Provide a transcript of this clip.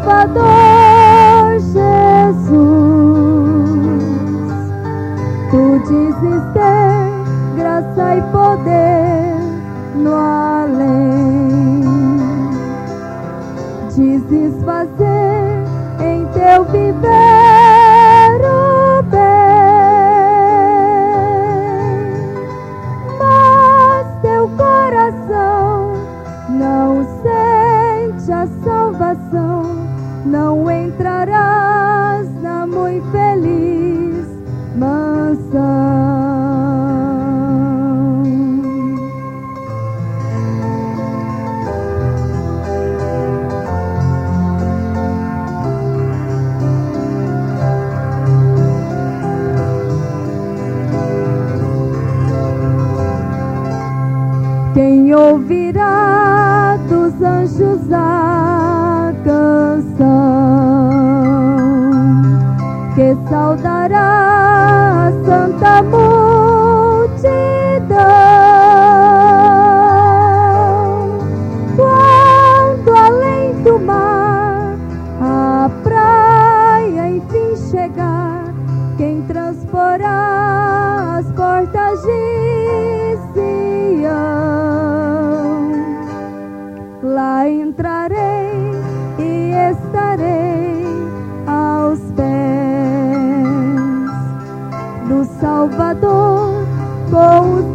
Salvador Jesus. Tu dizes ter graça e poder no além. Dizes fazer em teu viver o bem, mas teu coração não sente a salvação. Não entrarás na muito feliz mansão. Quem ouvirá dos anjos a canção que saudará a santa multidão, quando além do mar a praia enfim chegar, quem transporá as portas de Sião, lá entrarei e estarei aos pés do Salvador com os